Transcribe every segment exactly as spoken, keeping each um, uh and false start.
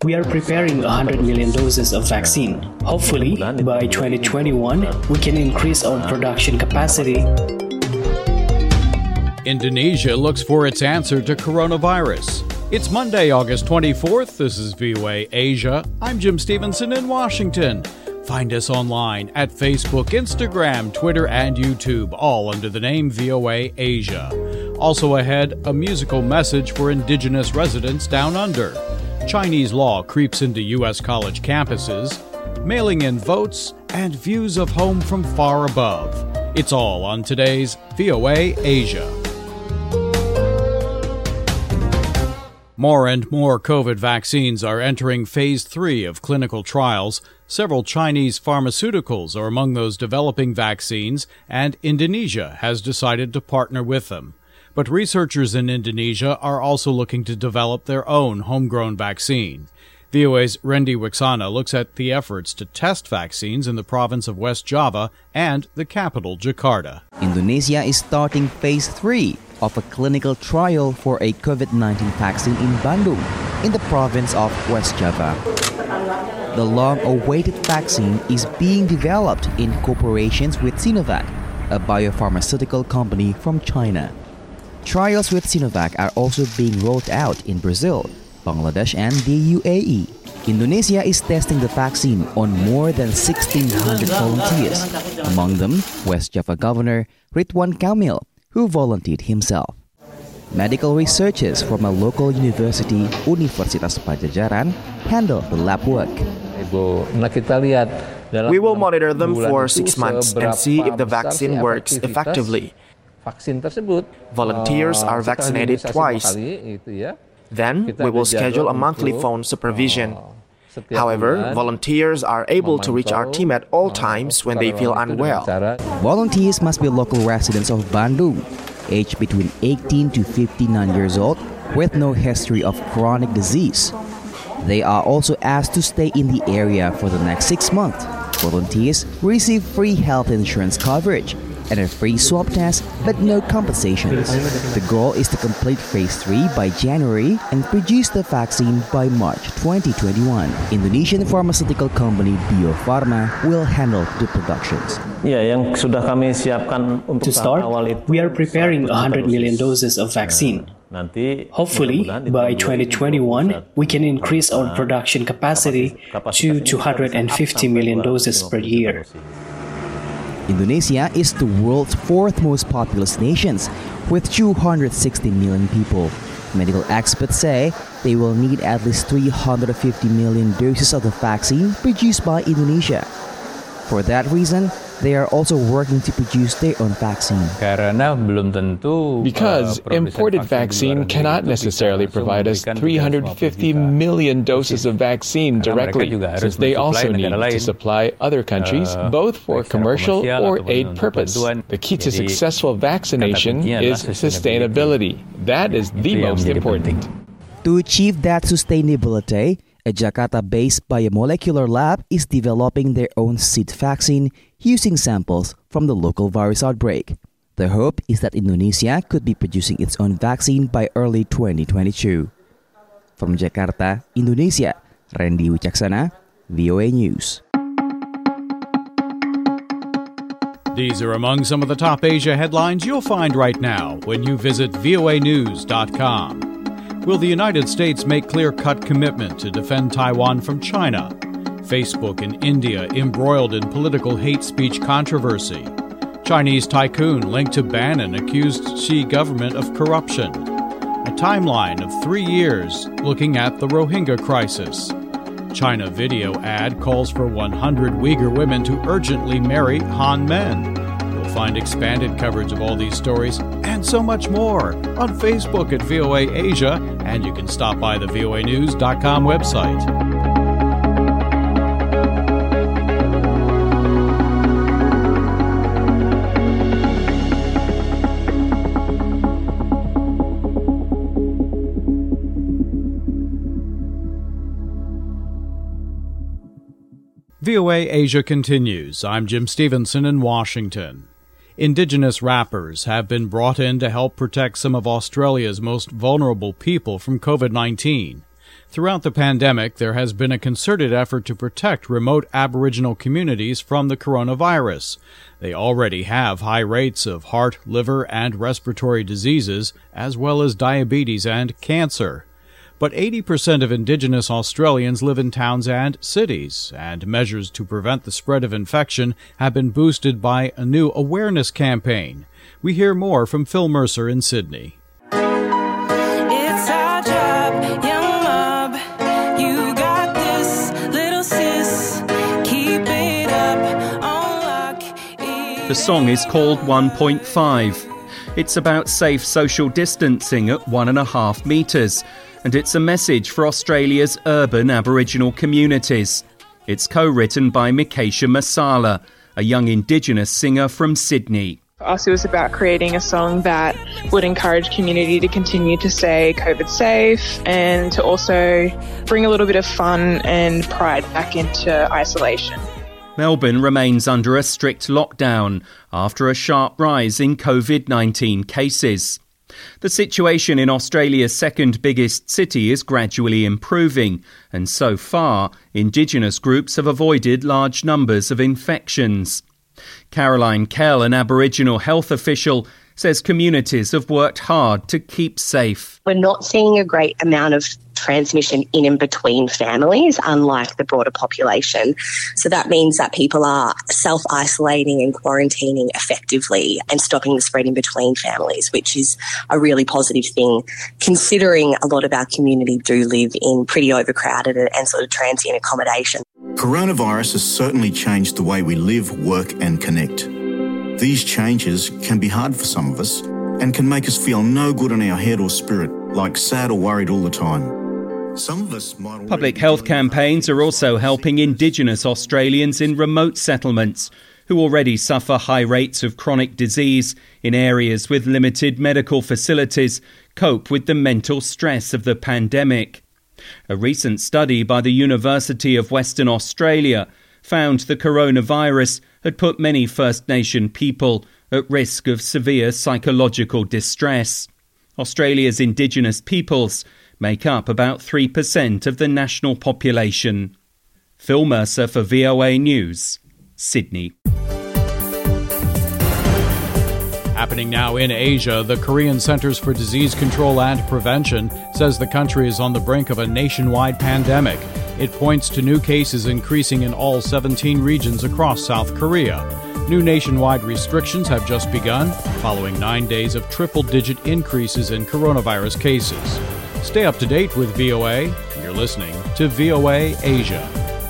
We are preparing one hundred million doses of vaccine. Hopefully, by twenty twenty-one, we can increase our production capacity. Indonesia looks for its answer to coronavirus. It's Monday, August twenty-fourth. This is V O A Asia. I'm Jim Stevenson in Washington. Find us online at Facebook, Instagram, Twitter, and YouTube, all under the name V O A Asia. Also ahead, a musical message for indigenous residents down under. Chinese law creeps into U S college campuses, mailing in votes, and views of home from far above. It's all on today's V O A Asia. More and more COVID vaccines are entering phase three of clinical trials. Several Chinese pharmaceuticals are among those developing vaccines, and Indonesia has decided to partner with them. But researchers in Indonesia are also looking to develop their own homegrown vaccine. V O A's Randy Wixana looks at the efforts to test vaccines in the province of West Java and the capital, Jakarta. Indonesia is starting phase three of a clinical trial for a COVID nineteen vaccine in Bandung, in the province of West Java. The long-awaited vaccine is being developed in cooperation with Sinovac, a biopharmaceutical company from China. Trials with Sinovac are also being rolled out in Brazil, Bangladesh, and the U A E. Indonesia is testing the vaccine on more than sixteen hundred volunteers, among them West Java Governor Ridwan Kamil, who volunteered himself. Medical researchers from a local university, Universitas Padjadjaran, handle the lab work. We will monitor them for six months and see if the vaccine works effectively. Volunteers are vaccinated twice. Then we will schedule a monthly phone supervision. However, volunteers are able to reach our team at all times when they feel unwell. Volunteers must be local residents of Bandung, aged between eighteen to fifty-nine years old, with no history of chronic disease. They are also asked to stay in the area for the next six months. Volunteers receive free health insurance coverage and a free swab test, but no compensations. The goal is to complete phase three by January and produce the vaccine by March twenty twenty-one. Indonesian pharmaceutical company Bio Farma will handle the productions. To start, we are preparing one hundred million doses of vaccine. Hopefully, by twenty twenty-one, we can increase our production capacity to two hundred fifty million doses per year. Indonesia is the world's fourth most populous nation, with two hundred sixty million people. Medical experts say they will need at least three hundred fifty million doses of the vaccine produced by Indonesia. For that reason, they are also working to produce their own vaccine. Because imported vaccine cannot necessarily provide us three hundred fifty million doses of vaccine directly, since they also need to supply other countries, both for commercial or aid purpose. The key to successful vaccination is sustainability. That is the most important. To achieve that sustainability, a Jakarta-based biomolecular lab is developing their own seed vaccine using samples from the local virus outbreak. The hope is that Indonesia could be producing its own vaccine by early twenty twenty-two. From Jakarta, Indonesia, Randy Wicaksono, V O A News. These are among some of the top Asia headlines you'll find right now when you visit V O A news dot com. Will the United States make clear-cut commitment to defend Taiwan from China? Facebook and India embroiled in political hate speech controversy. Chinese tycoon linked to Bannon accused Xi government of corruption. A timeline of three years looking at the Rohingya crisis. China video ad calls for one hundred Uyghur women to urgently marry Han men. You'll find expanded coverage of all these stories and so much more on Facebook at V O A Asia, and you can stop by the V O A news dot com website. V O A Asia continues. I'm Jim Stevenson in Washington. Indigenous rappers have been brought in to help protect some of Australia's most vulnerable people from COVID nineteen. Throughout the pandemic, there has been a concerted effort to protect remote Aboriginal communities from the coronavirus. They already have high rates of heart, liver, and respiratory diseases, as well as diabetes and cancer. But eighty percent of Indigenous Australians live in towns and cities, and measures to prevent the spread of infection have been boosted by a new awareness campaign. We hear more from Phil Mercer in Sydney. It's our job, young mob. You got this, little sis. Keep it up on lock. The song is called one point five. It's about safe social distancing at one and a half metres. And it's a message for Australia's urban Aboriginal communities. It's co-written by Mikesha Masala, a young Indigenous singer from Sydney. For us, it was about creating a song that would encourage community to continue to stay COVID safe and to also bring a little bit of fun and pride back into isolation. Melbourne remains under a strict lockdown after a sharp rise in COVID nineteen cases. The situation in Australia's second biggest city is gradually improving, and so far, Indigenous groups have avoided large numbers of infections. Caroline Kell, an Aboriginal health official, says communities have worked hard to keep safe. We're not seeing a great amount of transmission in and between families, unlike the broader population. So that means that people are self-isolating and quarantining effectively and stopping the spread in between families, which is a really positive thing, considering a lot of our community do live in pretty overcrowded and sort of transient accommodation. Coronavirus has certainly changed the way we live, work and connect. These changes can be hard for some of us and can make us feel no good in our head or spirit, like sad or worried all the time. Some of us might Public health campaigns are also helping Indigenous Australians in remote settlements who already suffer high rates of chronic disease in areas with limited medical facilities cope with the mental stress of the pandemic. A recent study by the University of Western Australia found the coronavirus had put many First Nation people at risk of severe psychological distress. Australia's Indigenous peoples make up about three percent of the national population. Phil Mercer for V O A News, Sydney. Happening now in Asia, the Korean Centers for Disease Control and Prevention says the country is on the brink of a nationwide pandemic. It points to new cases increasing in all seventeen regions across South Korea. New nationwide restrictions have just begun, following nine days of triple-digit increases in coronavirus cases. Stay up to date with V O A. You're listening to V O A Asia.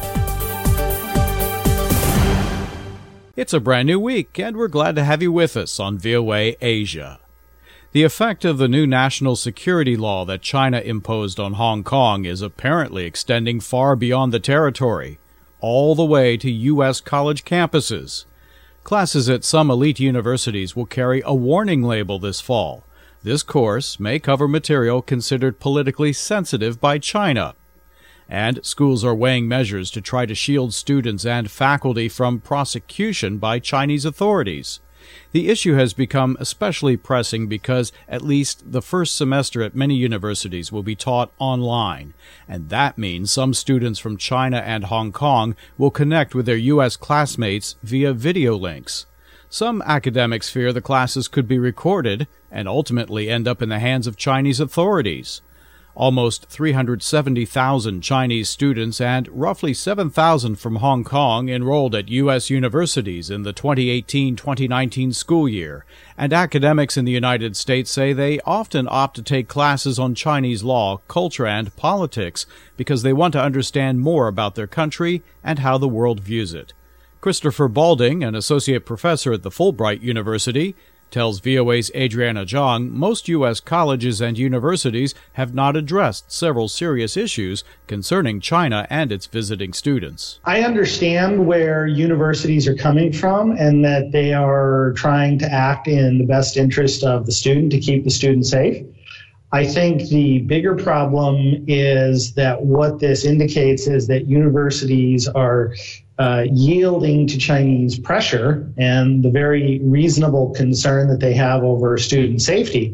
It's a brand new week, and we're glad to have you with us on V O A Asia. The effect of the new national security law that China imposed on Hong Kong is apparently extending far beyond the territory, all the way to U S college campuses. Classes at some elite universities will carry a warning label this fall. This course may cover material considered politically sensitive by China. And schools are weighing measures to try to shield students and faculty from prosecution by Chinese authorities. The issue has become especially pressing because at least the first semester at many universities will be taught online, and that means some students from China and Hong Kong will connect with their U S classmates via video links. Some academics fear the classes could be recorded and ultimately end up in the hands of Chinese authorities. Almost three hundred seventy thousand Chinese students and roughly seven thousand from Hong Kong enrolled at U S universities in the twenty eighteen twenty nineteen school year, and academics in the United States say they often opt to take classes on Chinese law, culture, and politics because they want to understand more about their country and how the world views it. Christopher Balding, an associate professor at the Fulbright University, tells V O A's Adriana Zhang most U S colleges and universities have not addressed several serious issues concerning China and its visiting students. I understand where universities are coming from and that they are trying to act in the best interest of the student to keep the student safe. I think the bigger problem is that what this indicates is that universities are Uh, yielding to Chinese pressure and the very reasonable concern that they have over student safety.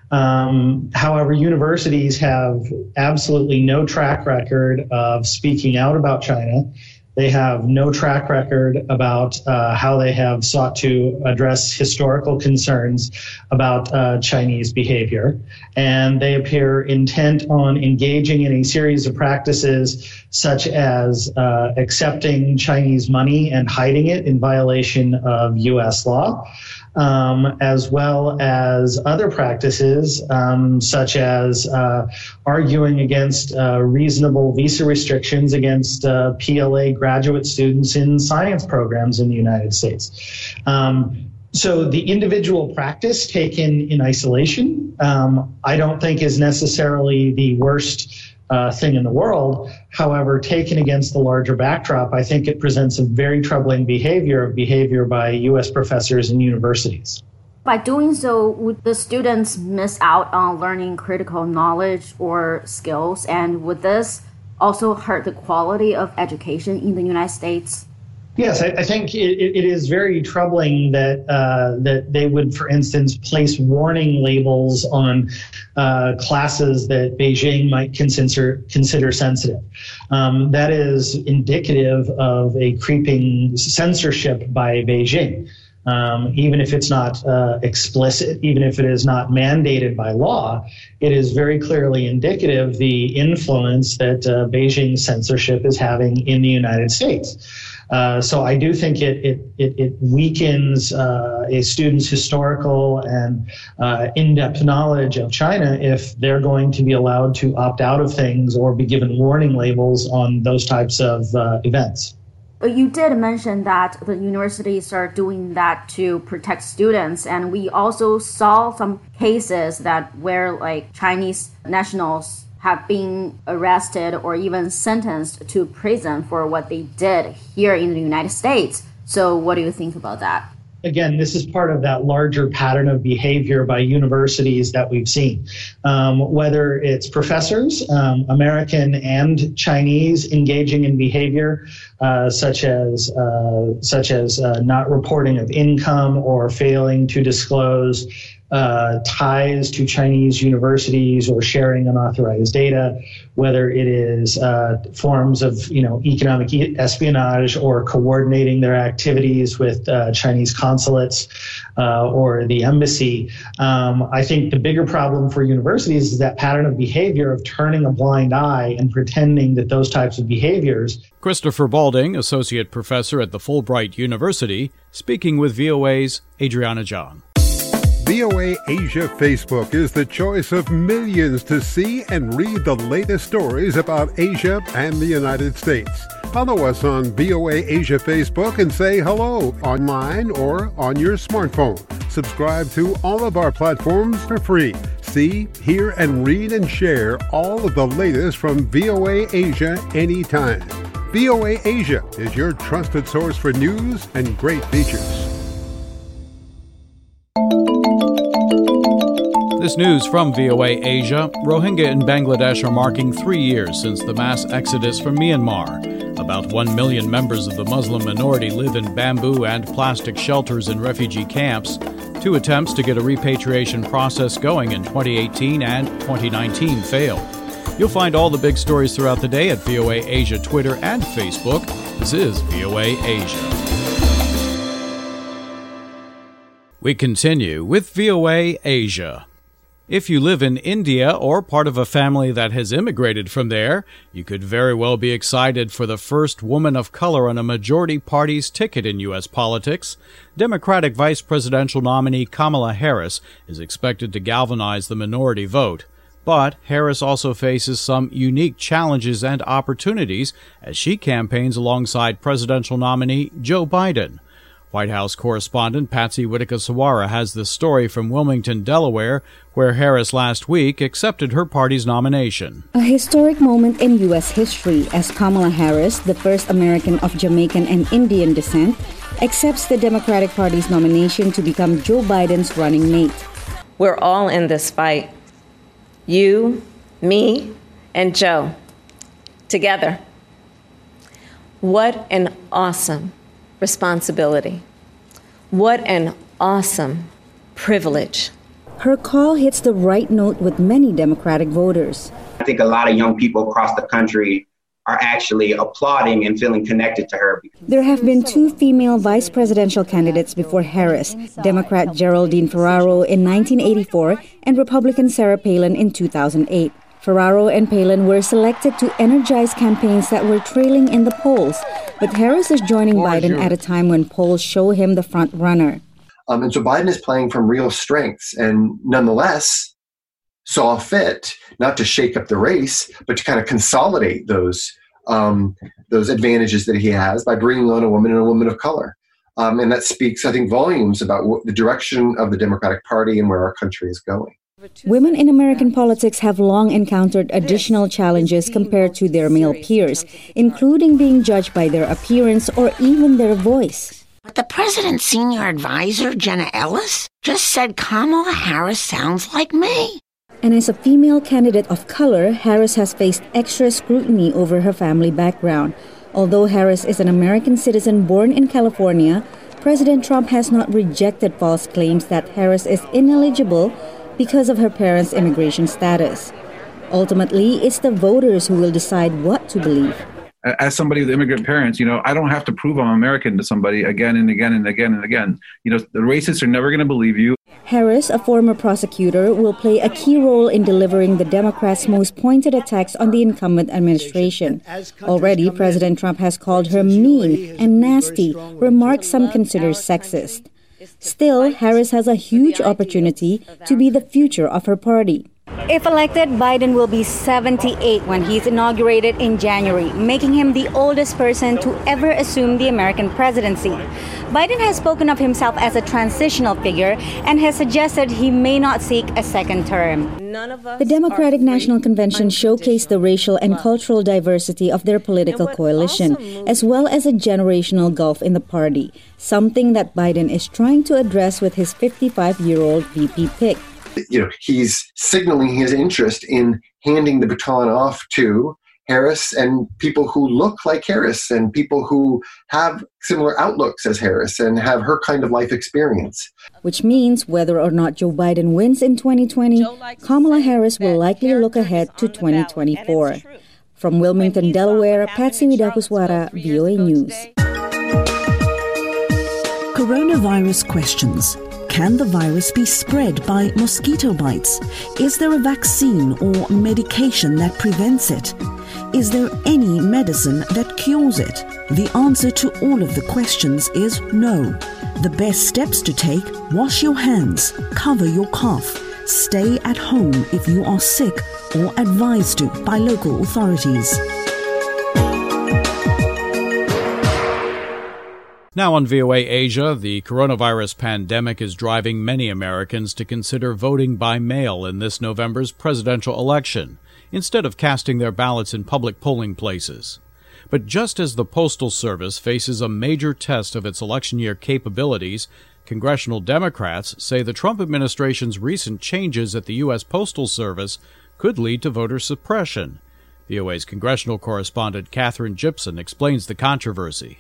Um, however, universities have absolutely no track record of speaking out about China. They have no track record about uh, how they have sought to address historical concerns about uh, Chinese behavior. And they appear intent on engaging in a series of practices such as uh, accepting Chinese money and hiding it in violation of U S law. Um, as well as other practices, um, such as uh, arguing against uh, reasonable visa restrictions against uh, P L A graduate students in science programs in the United States. Um, so the individual practice taken in isolation, um, I don't think is necessarily the worst Uh, thing in the world. However, taken against the larger backdrop, I think it presents a very troubling behavior of behavior by U S professors and universities. By doing so, would the students miss out on learning critical knowledge or skills? And would this also hurt the quality of education in the United States? Yes, I, I think it, it is very troubling that uh, that they would, for instance, place warning labels on uh, classes that Beijing might consider consider sensitive. Um, that is indicative of a creeping censorship by Beijing. Um, even if it's not uh, explicit, even if it is not mandated by law, it is very clearly indicative the influence that uh, Beijing censorship is having in the United States. Uh, so I do think it it it, it weakens uh, a student's historical and uh, in-depth knowledge of China if they're going to be allowed to opt out of things or be given warning labels on those types of uh, events. You did mention that the universities are doing that to protect students, and we also saw some cases that where like Chinese nationals have been arrested or even sentenced to prison for what they did here in the United States. So what do you think about that? Again, this is part of that larger pattern of behavior by universities that we've seen. Um, whether it's professors, um, American and Chinese, engaging in behavior uh, such as uh, such as uh, not reporting of income or failing to disclose Uh, ties to Chinese universities or sharing unauthorized data, whether it is uh, forms of, you know, economic espionage or coordinating their activities with uh, Chinese consulates uh, or the embassy. Um, I think the bigger problem for universities is that pattern of behavior of turning a blind eye and pretending that those types of behaviors. Christopher Balding, Associate Professor at the Fulbright University, speaking with V O A's Adriana Zhang. V O A Asia Facebook is the choice of millions to see and read the latest stories about Asia and the United States. Follow us on V O A Asia Facebook and say hello online or on your smartphone. Subscribe to all of our platforms for free. See, hear, and read and share all of the latest from V O A Asia anytime. V O A Asia is your trusted source for news and great features. This news from V O A Asia. Rohingya in Bangladesh are marking three years since the mass exodus from Myanmar. About one million members of the Muslim minority live in bamboo and plastic shelters in refugee camps. Two attempts to get a repatriation process going in twenty eighteen and twenty nineteen failed. You'll find all the big stories throughout the day at V O A Asia Twitter and Facebook. This is V O A Asia. We continue with V O A Asia. If you live in India or part of a family that has immigrated from there, you could very well be excited for the first woman of color on a majority party's ticket in U S politics. Democratic vice presidential nominee Kamala Harris is expected to galvanize the minority vote. But Harris also faces some unique challenges and opportunities as she campaigns alongside presidential nominee Joe Biden. White House correspondent Patsy Widakuswara has this story from Wilmington, Delaware, where Harris last week accepted her party's nomination. A historic moment in U S history as Kamala Harris, the first American of Jamaican and Indian descent, accepts the Democratic Party's nomination to become Joe Biden's running mate. We're all in this fight. You, me, and Joe. Together. What an awesome responsibility. What an awesome privilege. Her call hits the right note with many Democratic voters. I think a lot of young people across the country are actually applauding and feeling connected to her. There have been two female vice presidential candidates before Harris, Democrat Geraldine Ferraro in nineteen eighty-four and Republican Sarah Palin in two thousand eight. Ferraro and Palin were selected to energize campaigns that were trailing in the polls, but Harris is joining Biden at a time when polls show him the front runner. Um, and so Biden is playing from real strengths and nonetheless saw fit not to shake up the race, but to kind of consolidate those um, those advantages that he has by bringing on a woman and a woman of color. Um, and that speaks, I think, volumes about what, the direction of the Democratic Party and where our country is going. Women in American politics have long encountered additional challenges compared to their male peers, including being judged by their appearance or even their voice. But the president's senior advisor, Jenna Ellis, just said Kamala Harris sounds like me. And as a female candidate of color, Harris has faced extra scrutiny over her family background. Although Harris is an American citizen born in California, President Trump has not rejected false claims that Harris is ineligible because of her parents' immigration status. Ultimately, it's the voters who will decide what to believe. As somebody with immigrant parents, you know, I don't have to prove I'm American to somebody again and again and again and again. You know, the racists are never going to believe you. Harris, a former prosecutor, will play a key role in delivering the Democrats' most pointed attacks on the incumbent administration. Already, President Trump has called her mean and nasty, remarks some consider sexist. Still, Harris has a huge opportunity to be the future of her party. If elected, Biden will be seventy-eight when he's inaugurated in January, making him the oldest person to ever assume the American presidency. Biden has spoken of himself as a transitional figure and has suggested he may not seek a second term. The Democratic National Convention showcased the racial and cultural diversity of their political coalition, as well as a generational gulf in the party, something that Biden is trying to address with his fifty-five-year-old V P pick. You know, he's signaling his interest in handing the baton off to Harris and people who look like Harris and people who have similar outlooks as Harris and have her kind of life experience. Which means whether or not Joe Biden wins in twenty twenty, Kamala Harris will likely look ahead to twenty twenty-four. From Wilmington, Delaware, Patsy Widakuswara, V O A News. Coronavirus questions. Can the virus be spread by mosquito bites? Is there a vaccine or medication that prevents it? Is there any medicine that cures it? The answer to all of the questions is no. The best steps to take: wash your hands, cover your cough, stay at home if you are sick or advised to by local authorities. Now on V O A Asia, the coronavirus pandemic is driving many Americans to consider voting by mail in this November's presidential election, instead of casting their ballots in public polling places. But just as the Postal Service faces a major test of its election year capabilities, congressional Democrats say the Trump administration's recent changes at the U S Postal Service could lead to voter suppression. V O A's congressional correspondent Catherine Gibson explains the controversy.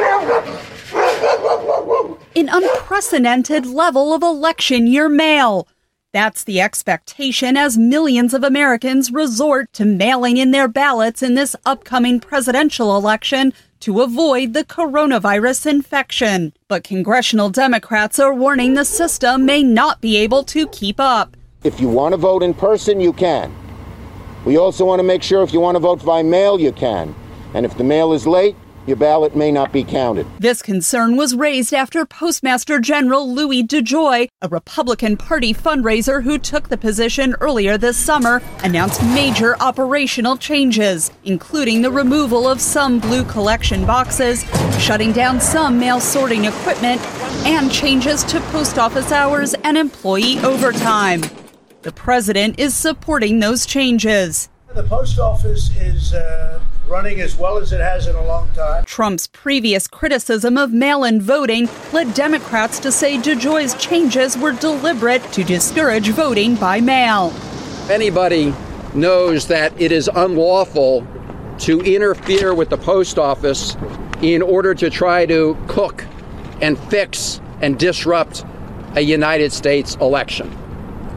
An unprecedented level of election year mail. That's the expectation as millions of Americans resort to mailing in their ballots in this upcoming presidential election to avoid the coronavirus infection. But congressional Democrats are warning the system may not be able to keep up. If you want to vote in person, you can. We also want to make sure if you want to vote by mail, you can. And if the mail is late, your ballot may not be counted. This concern was raised after Postmaster General Louis DeJoy, a Republican Party fundraiser who took the position earlier this summer, announced major operational changes, including the removal of some blue collection boxes, shutting down some mail sorting equipment, and changes to post office hours and employee overtime. The president is supporting those changes. The post office is uh, running as well as it has in a long time. Trump's previous criticism of mail-in voting led Democrats to say DeJoy's changes were deliberate to discourage voting by mail. Anybody knows that it is unlawful to interfere with the post office in order to try to cook and fix and disrupt a United States election.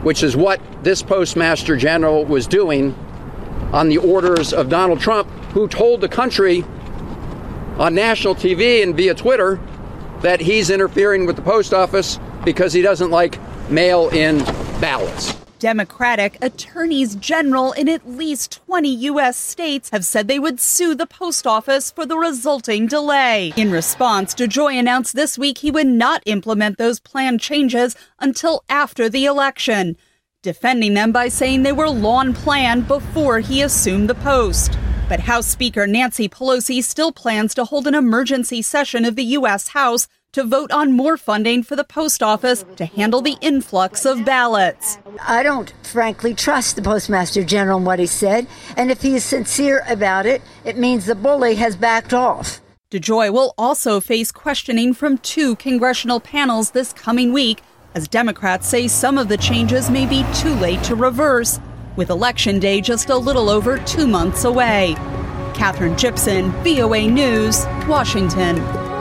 which is what this Postmaster General was doing on the orders of Donald Trump, who told the country on national T V and via Twitter that he's interfering with the post office because he doesn't like mail-in ballots. Democratic attorneys general in at least twenty U S states have said they would sue the post office for the resulting delay. In response, DeJoy announced this week he would not implement those planned changes until after the election, defending them by saying they were long planned before he assumed the post. But House Speaker Nancy Pelosi still plans to hold an emergency session of the U S House to vote on more funding for the post office to handle the influx of ballots. I don't, frankly, trust the Postmaster General and what he said, and if he is sincere about it, it means the bully has backed off. DeJoy will also face questioning from two congressional panels this coming week, as Democrats say some of the changes may be too late to reverse, with Election Day just a little over two months away. Catherine Gibson, V O A News, Washington.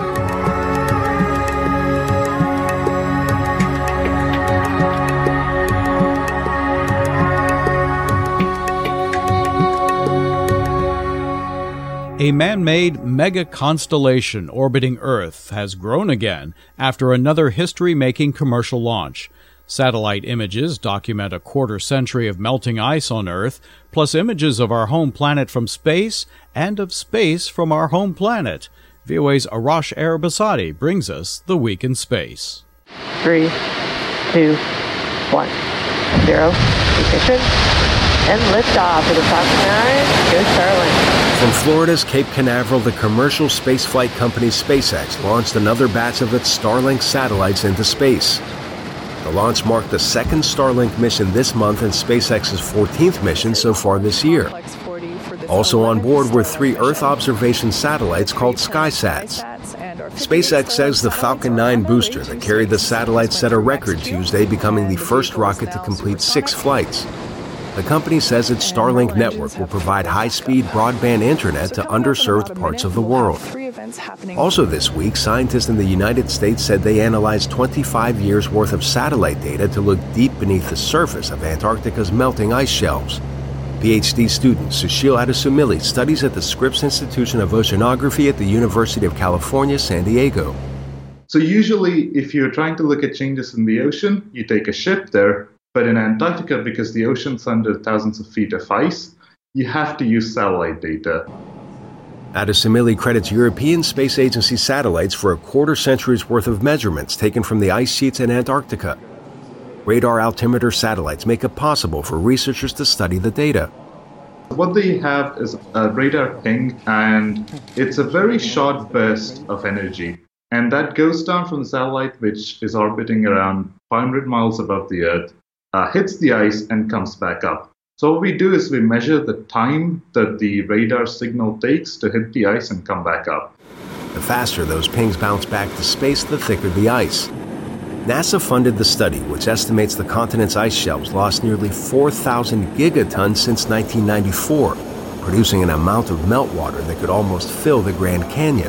A man-made mega-constellation orbiting Earth has grown again after another history-making commercial launch. Satellite images document a quarter century of melting ice on Earth, plus images of our home planet from space and of space from our home planet. V O A's Arash Arabasadi brings us the Week in Space. Three, two, one, zero, ignition, and liftoff of the Falcon nine. Go Starlink. From Florida's Cape Canaveral, the commercial spaceflight company SpaceX launched another batch of its Starlink satellites into space. The launch marked the second Starlink mission this month and SpaceX's fourteenth mission so far this year. Also on board were three Earth observation satellites called SkySats. SpaceX says the Falcon nine booster that carried the satellites set a record Tuesday, becoming the first rocket to complete six flights. The company says its Starlink network will provide high-speed broadband internet to underserved parts of the world. Also this week, scientists in the United States said they analyzed twenty-five years' worth of satellite data to look deep beneath the surface of Antarctica's melting ice shelves. PhD student Sushil Adesumilli studies at the Scripps Institution of Oceanography at the University of California, San Diego. So usually, if you're trying to look at changes in the ocean, you take a ship there. But in Antarctica, because the ocean's under thousands of feet of ice, you have to use satellite data. Adesumilli credits European Space Agency satellites for a quarter century's worth of measurements taken from the ice sheets in Antarctica. Radar altimeter satellites make it possible for researchers to study the data. What they have is a radar ping, and it's a very short burst of energy. And that goes down from the satellite, which is orbiting around five hundred miles above the Earth, Uh, hits the ice and comes back up. So what we do is we measure the time that the radar signal takes to hit the ice and come back up. The faster those pings bounce back to space, the thicker the ice. NASA funded the study, which estimates the continent's ice shelves lost nearly four thousand gigatons since nineteen ninety-four, producing an amount of meltwater that could almost fill the Grand Canyon.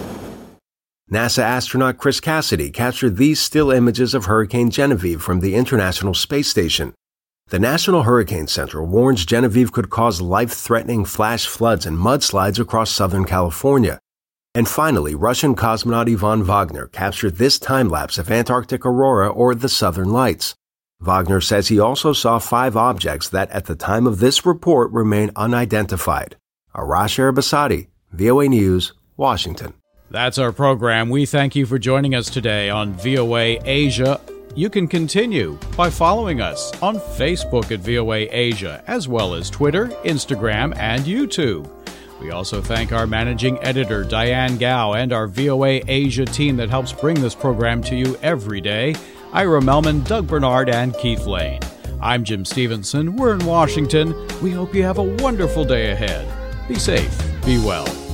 NASA astronaut Chris Cassidy captured these still images of Hurricane Genevieve from the International Space Station. The National Hurricane Center warns Genevieve could cause life-threatening flash floods and mudslides across Southern California. And finally, Russian cosmonaut Ivan Wagner captured this time-lapse of Antarctic aurora, or the Southern Lights. Wagner says he also saw five objects that, at the time of this report, remain unidentified. Arash Arabasadi, V O A News, Washington. That's our program. We thank you for joining us today on V O A Asia. You can continue by following us on Facebook at V O A Asia, as well as Twitter, Instagram, and YouTube. We also thank our managing editor, Diane Gao, and our V O A Asia team that helps bring this program to you every day, Ira Melman, Doug Bernard, and Keith Lane. I'm Jim Stevenson. We're in Washington. We hope you have a wonderful day ahead. Be safe. Be well.